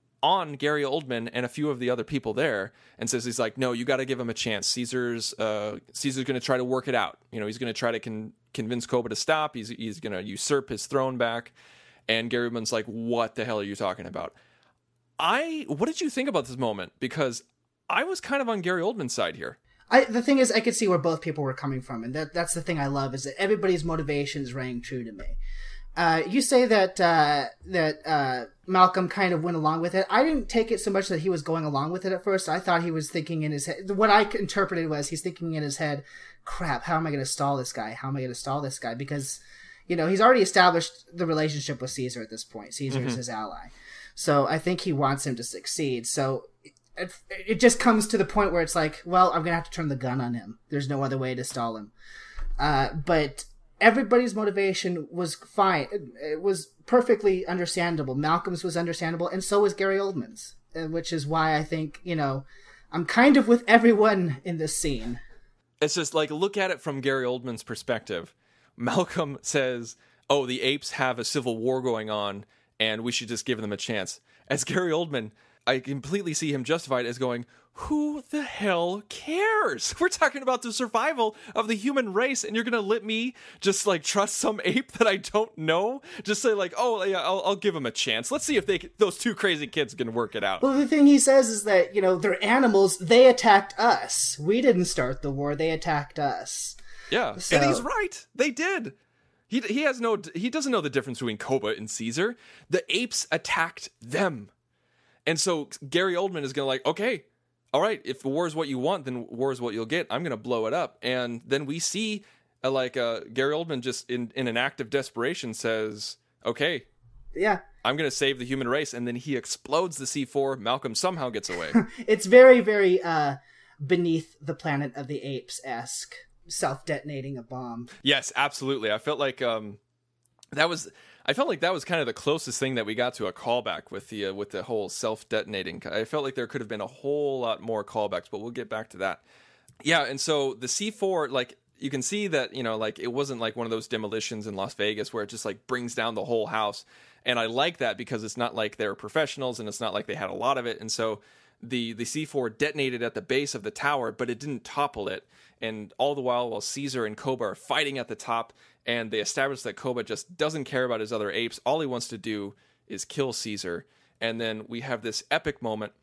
on Gary Oldman and a few of the other people there and says, he's like, no, you got to give him a chance. Caesar's uh, Caesar's going to try to work it out. You know, he's going to try to con- convince Koba to stop. He's, he's going to usurp his throne back. And Gary Oldman's like, what the hell are you talking about? I, what did you think about this moment? Because I was kind of on Gary Oldman's side here. I, the thing is, I could see where both people were coming from, and that that's the thing I love, is that everybody's motivations rang true to me. Uh, you say that uh, that uh, Malcolm kind of went along with it. I didn't take it so much that he was going along with it at first. I thought he was thinking in his head. What I interpreted was he's thinking in his head, crap, how am I going to stall this guy? How am I going to stall this guy? Because, you know, he's already established the relationship with Caesar at this point. Caesar mm-hmm. is his ally. So I think he wants him to succeed. So it, it just comes to the point where it's like, well, I'm going to have to turn the gun on him. There's no other way to stall him. Uh, but... Everybody's motivation was fine. It, it was perfectly understandable. Malcolm's was understandable, and so was Gary Oldman's, which is why I think, you know, I'm kind of with everyone in this scene. It's just like, look at it from Gary Oldman's perspective. Malcolm says, oh, the apes have a civil war going on, and we should just give them a chance. As Gary Oldman, I completely see him justified as going, who the hell cares? We're talking about the survival of the human race, and you're going to let me just, like, trust some ape that I don't know? Just say, like, oh, yeah, I'll, I'll give them a chance. Let's see if they those two crazy kids can work it out. Well, the thing he says is that, you know, they're animals. They attacked us. We didn't start the war. They attacked us. Yeah, so... and he's right. They did. He he has no... He doesn't know the difference between Koba and Caesar. The apes attacked them. And so Gary Oldman is going to, like, okay... all right, if war is what you want, then war is what you'll get. I'm going to blow it up. And then we see, uh, like, uh, Gary Oldman just in, in an act of desperation says, okay, yeah, I'm going to save the human race. And then he explodes the C four. Malcolm somehow gets away. It's very, very uh, Beneath the Planet of the Apes-esque, self-detonating a bomb. Yes, absolutely. I felt like um, that was... I felt like that was kind of the closest thing that we got to a callback with the uh, with the whole self-detonating. I felt like there could have been a whole lot more callbacks, but we'll get back to that. Yeah, and so the C four, like, you can see that, you know, like, it wasn't like one of those demolitions in Las Vegas where it just, like, brings down the whole house. And I like that because it's not like they're professionals and it's not like they had a lot of it. And so the, the C four detonated at the base of the tower, but it didn't topple it. And all the while, while Caesar and Koba are fighting at the top, and they establish that Koba just doesn't care about his other apes. All he wants to do is kill Caesar. And then we have this epic moment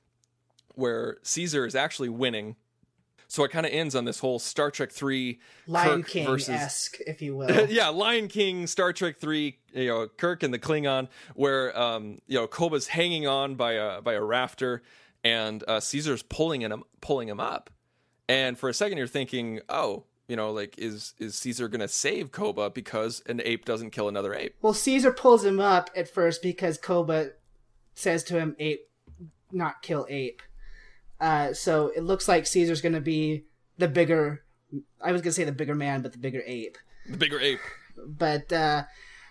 where Caesar is actually winning. So it kind of ends on this whole Star Trek three Lion Kirk King-esque, versus... if you will. Yeah, Lion King, Star Trek three, you know, Kirk and the Klingon, where um, you know, Koba's hanging on by a by a rafter, and uh, Caesar's pulling him pulling him up. And for a second, you're thinking, oh, you know, like, is is Caesar going to save Koba because an ape doesn't kill another ape? Well, Caesar pulls him up at first because Koba says to him, ape, not kill ape. Uh, so it looks like Caesar's going to be the bigger, I was going to say the bigger man, but the bigger ape. The bigger ape. But uh,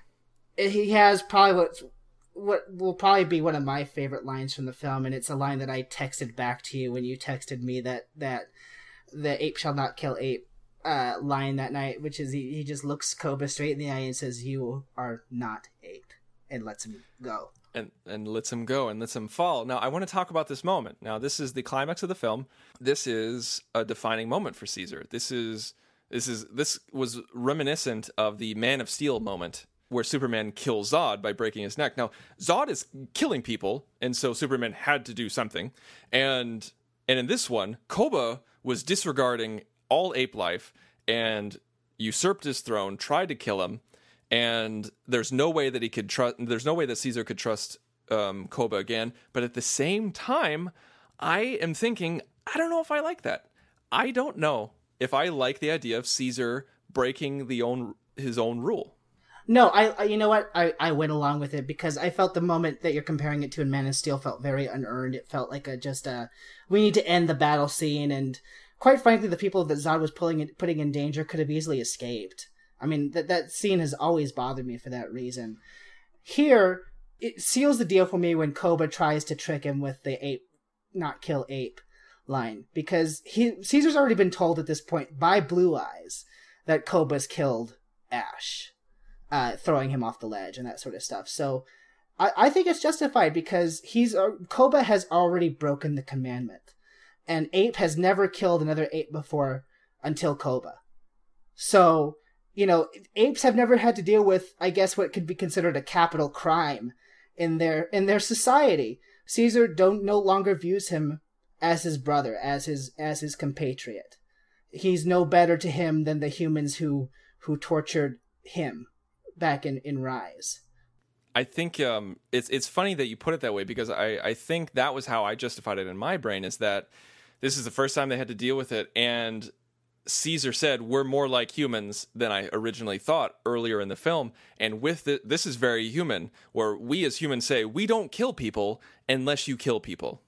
he has probably what, what will probably be one of my favorite lines from the film, and it's a line that I texted back to you when you texted me that, that the ape shall not kill ape. Uh, line that night, which is he, he just looks Koba straight in the eye and says, you are not ape, and lets him go. And and lets him go and lets him fall. Now, I want to talk about this moment. Now, this is the climax of the film. This is a defining moment for Caesar. This is this is this was reminiscent of the Man of Steel moment where Superman kills Zod by breaking his neck. Now, Zod is killing people, and so Superman had to do something. And and in this one, Koba was disregarding all ape life and usurped his throne, tried to kill him, and there's no way that he could trust there's no way that Caesar could trust um, Koba again. But at the same time, I am thinking, I don't know if I like that. I don't know if I like the idea of Caesar breaking the own his own rule. No, I, I you know what? I, I went along with it because I felt the moment that you're comparing it to in Man of Steel felt very unearned. It felt like a just a, we need to end the battle scene, and quite frankly, the people that Zod was pulling in, putting in danger could have easily escaped. I mean, that that scene has always bothered me for that reason. Here, it seals the deal for me when Koba tries to trick him with the ape, not kill ape line. Because he Caesar's already been told at this point by Blue Eyes that Koba's killed Ash, uh, throwing him off the ledge and that sort of stuff. So I, I think it's justified because he's uh, Koba has already broken the commandment. And ape has never killed another ape before until Koba. So you know, apes have never had to deal with, I guess, what could be considered a capital crime in their in their society. Caesar don't no longer views him as his brother, as his as his compatriot. He's no better to him than the humans who who tortured him back in, in Rise. I think um, it's it's funny that you put it that way, because I, I think that was how I justified it in my brain, is that this is the first time they had to deal with it, and Caesar said, we're more like humans than I originally thought earlier in the film, and with the, this is very human, where we as humans say, we don't kill people unless you kill people.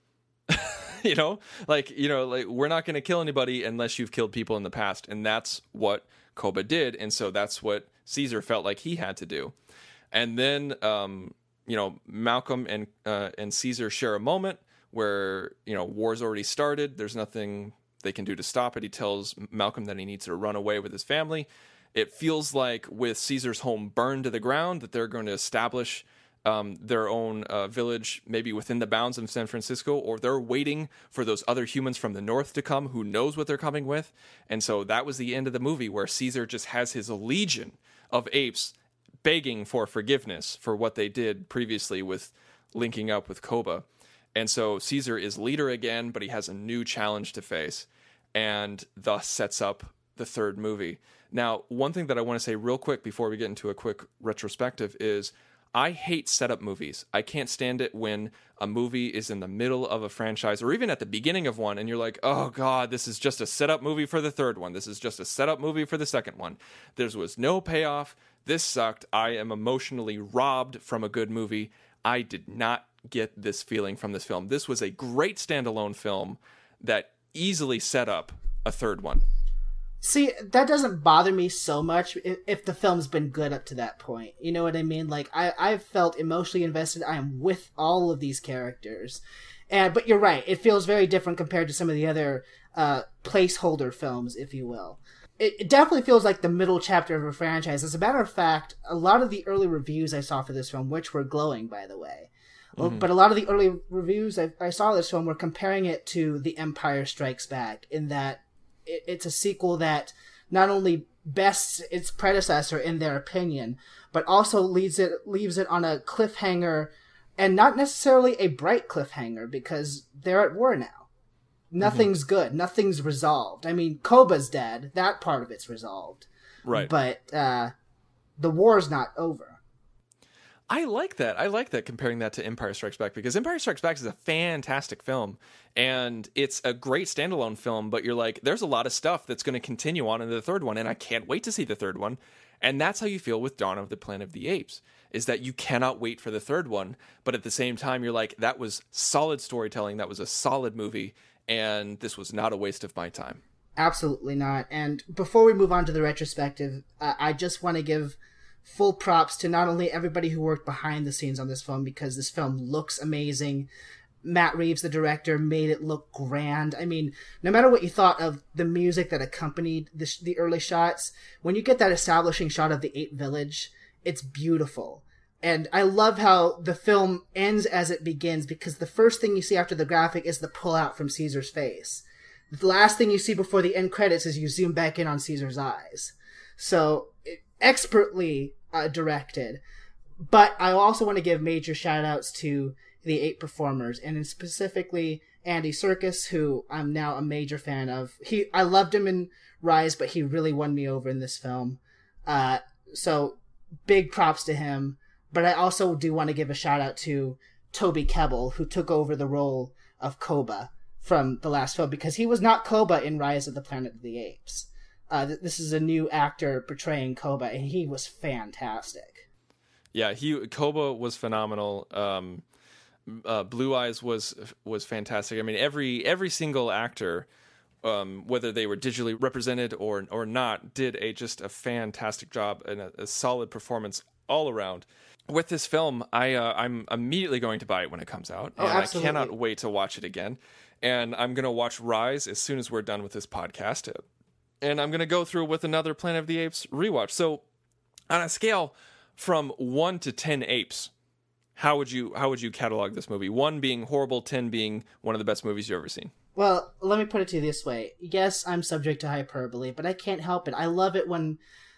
You know, like, you know, like we're not going to kill anybody unless you've killed people in the past, and that's what Koba did, and so that's what Caesar felt like he had to do. And then, um, you know, Malcolm and uh, and Caesar share a moment where, you know, war's already started. There's nothing they can do to stop it. He tells Malcolm that he needs to run away with his family. It feels like with Caesar's home burned to the ground that they're going to establish um, their own uh, village, maybe within the bounds of San Francisco, or they're waiting for those other humans from the north to come. Who knows what they're coming with? And so that was the end of the movie, where Caesar just has his legion of apes begging for forgiveness for what they did previously with linking up with Koba. And so Caesar is leader again, but he has a new challenge to face, and thus sets up the third movie. Now, one thing that I want to say real quick before we get into a quick retrospective is I hate setup movies. I can't stand it when a movie is in the middle of a franchise, or even at the beginning of one, and you're like, oh God, this is just a setup movie for the third one. This is just a setup movie for the second one. There was no payoff. This sucked. I am emotionally robbed from a good movie. I did not get this feeling from this film. This was a great standalone film that easily set up a third one. See, that doesn't bother me so much if, if the film's been good up to that point. You know what I mean? Like, I, I've felt emotionally invested. I am with all of these characters. And, but you're right. It feels very different compared to some of the other uh, placeholder films, if you will. It, it definitely feels like the middle chapter of a franchise. As a matter of fact, a lot of the early reviews I saw for this film, which were glowing, by the way, mm-hmm. but a lot of the early reviews I, I saw this film were comparing it to The Empire Strikes Back, in that it, it's a sequel that not only bests its predecessor in their opinion, but also leaves it leaves it on a cliffhanger, and not necessarily a bright cliffhanger, because they're at war now. Nothing's mm-hmm. good. Nothing's resolved. I mean, Koba's dead. That part of it's resolved. Right. But uh, the war's not over. I like that. I like that, comparing that to Empire Strikes Back, because Empire Strikes Back is a fantastic film, and it's a great standalone film, but you're like, there's a lot of stuff that's going to continue on in the third one, and I can't wait to see the third one. And that's how you feel with Dawn of the Planet of the Apes, is that you cannot wait for the third one, but at the same time, you're like, that was solid storytelling, that was a solid movie, and this was not a waste of my time. Absolutely not. And before we move on to the retrospective, uh, I just want to give full props to not only everybody who worked behind the scenes on this film, because this film looks amazing. Matt Reeves, the director, made it look grand. I mean, no matter what you thought of the music that accompanied the, sh- the early shots, when you get that establishing shot of the ape village, it's beautiful. And I love how the film ends as it begins, because the first thing you see after the graphic is the pullout from Caesar's face. The last thing you see before the end credits is you zoom back in on Caesar's eyes. So, it, expertly uh, directed. But I also want to give major shout-outs to the eight performers, and specifically Andy Serkis, who I'm now a major fan of. He, I loved him in Rise, but he really won me over in this film. Uh, so, big props to him. But I also do want to give a shout out to Toby Kebbell, who took over the role of Koba from the last film, because he was not Koba in Rise of the Planet of the Apes. Uh, th- this is a new actor portraying Koba, and he was fantastic. Yeah, he Koba was phenomenal. Um, uh, Blue Eyes was was fantastic. I mean, every every single actor, um, whether they were digitally represented or or not, did a just a fantastic job and a, a solid performance all around. With this film, I, uh, I'm immediately going to buy it when it comes out, and oh, absolutely. I cannot wait to watch it again. And I'm going to watch Rise as soon as we're done with this podcast. And I'm going to go through with another Planet of the Apes rewatch. So, on a scale from one to ten apes, how would you how would you catalog this movie? One being horrible, ten being one of the best movies you've ever seen. Well, let me put it to you this way. Yes, I'm subject to hyperbole, but I can't help it. I love it when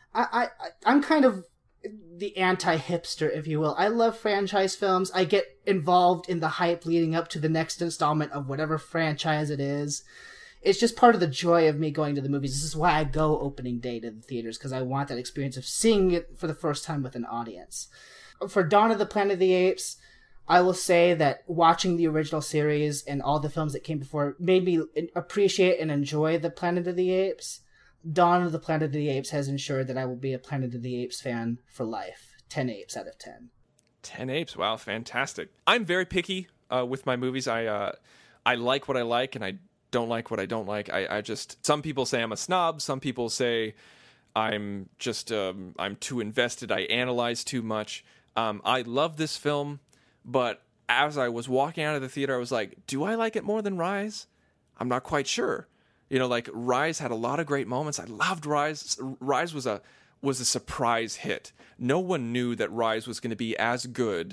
I, I, I'm kind of the anti-hipster, if you will. I love franchise films. I get involved in the hype leading up to the next installment of whatever franchise it is. It's just part of the joy of me going to the movies. This is why I go opening day to the theaters, because I want that experience of seeing it for the first time with an audience. For Dawn of the Planet of the Apes, I will say that watching the original series and all the films that came before made me appreciate and enjoy the Planet of the Apes. Dawn of the Planet of the Apes has ensured that I will be a Planet of the Apes fan for life. ten apes out of ten. ten apes, wow, fantastic. I'm very picky uh, with my movies. I uh, I like what I like, and I don't like what I don't like. I, I just, some people say I'm a snob. Some people say I'm just, um, I'm too invested. I analyze too much. Um, I love this film, but as I was walking out of the theater, I was like, do I like it more than Rise? I'm not quite sure. You know, like Rise had a lot of great moments. I loved Rise. Rise was a, was a surprise hit. No one knew that Rise was going to be as good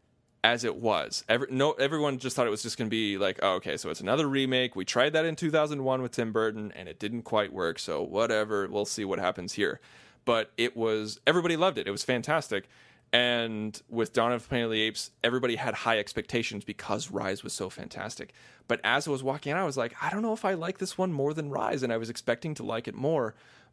as it was. Every, no, everyone just thought it was just going to be like, oh, okay, so it's another remake. We tried that in two thousand one with Tim Burton, and it didn't quite work, so whatever, we'll see what happens here. But it was, everybody loved it. It was fantastic. And with Dawn of the Planet of the Apes, everybody had high expectations because Rise was so fantastic. But as I was walking out, I was like, I don't know if I like this one more than Rise, and I was expecting to like it more.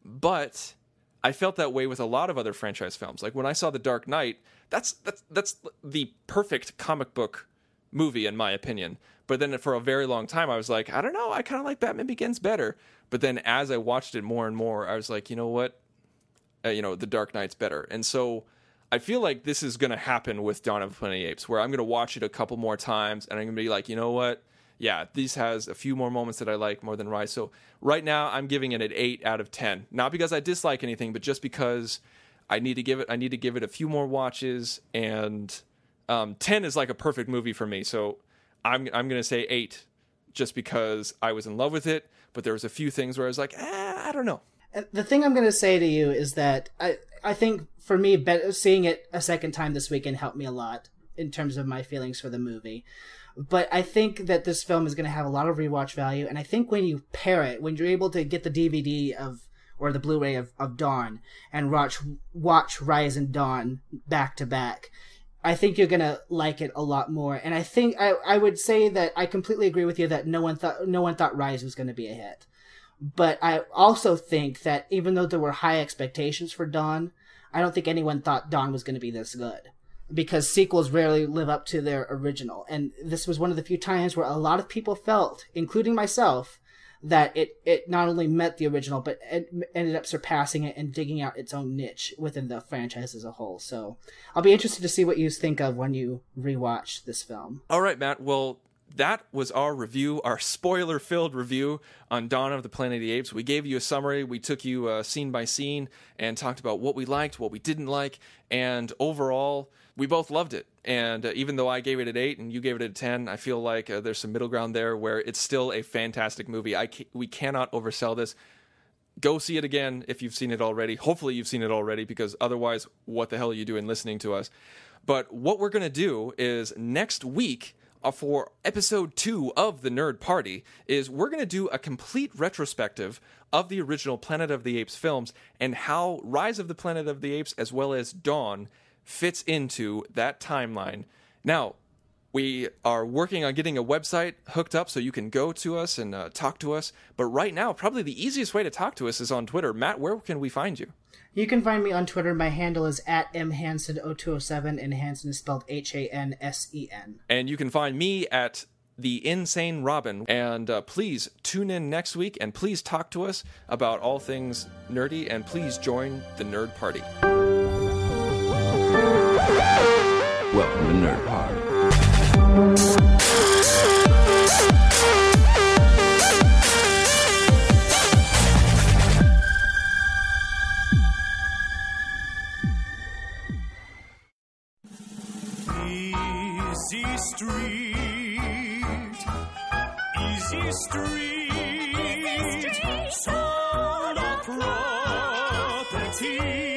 But I felt that way with a lot of other franchise films. Like when I saw The Dark Knight, that's that's that's the perfect comic book movie in my opinion. But then for a very long time, I was like, I don't know, I kind of like Batman Begins better. But then as I watched it more and more, I was like, you know what, uh, you know, The Dark Knight's better. And so I feel like this is going to happen with Dawn of the Planet of the Apes, where I'm going to watch it a couple more times, and I'm going to be like, you know what, yeah, this has a few more moments that I like more than Rise. So right now, I'm giving it an eight out of ten. Not because I dislike anything, but just because I need to give it. I need to give it a few more watches, and um, ten is like a perfect movie for me. So I'm I'm going to say eight, just because I was in love with it. But there was a few things where I was like, eh, I don't know. The thing I'm going to say to you is that I I think for me, seeing it a second time this weekend helped me a lot in terms of my feelings for the movie. But I think that this film is going to have a lot of rewatch value, and I think when you pair it, when you're able to get the D V D of or the Blu-ray of, of Dawn and watch watch Rise and Dawn back to back, I think you're gonna like it a lot more. And I think I, I would say that I completely agree with you that no one thought no one thought Rise was going to be a hit. But I also think that even though there were high expectations for Dawn, I don't think anyone thought Dawn was going to be this good, because sequels rarely live up to their original. And this was one of the few times where a lot of people felt, including myself, that it, it not only met the original, but it ended up surpassing it and digging out its own niche within the franchise as a whole. So I'll be interested to see what you think of when you rewatch this film. All right, Matt. Well, that was our review, our spoiler-filled review on Dawn of the Planet of the Apes. We gave you a summary. We took you uh, scene by scene and talked about what we liked, what we didn't like, and overall, we both loved it. And uh, even though I gave it an eight and you gave it a ten, I feel like uh, there's some middle ground there where it's still a fantastic movie. I ca- we cannot oversell this. Go see it again if you've seen it already. Hopefully you've seen it already, because otherwise, what the hell are you doing listening to us? But what we're going to do is next week, Uh, for episode two of the Nerd Party, is we're going to do a complete retrospective of the original Planet of the Apes films and how Rise of the Planet of the Apes as well as Dawn fits into that timeline. Now, we are working on getting a website hooked up so you can go to us and uh, talk to us. But right now, probably the easiest way to talk to us is on Twitter. Matt, where can we find you? You can find me on Twitter. My handle is at m hansen zero two zero seven, and Hansen is spelled H A N S E N. And you can find me at The Insane Robin. And uh, please tune in next week, and please talk to us about all things nerdy, and please join the Nerd Party. Welcome to Nerd Party. Easy Street, Easy Street, solar property.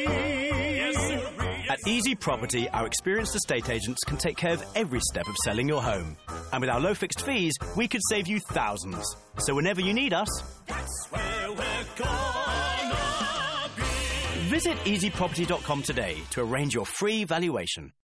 At Easy Property, our experienced estate agents can take care of every step of selling your home. And with our low fixed fees, we could save you thousands. So whenever you need us, That's where we're gonna be. Visit easy property dot com today to arrange your free valuation.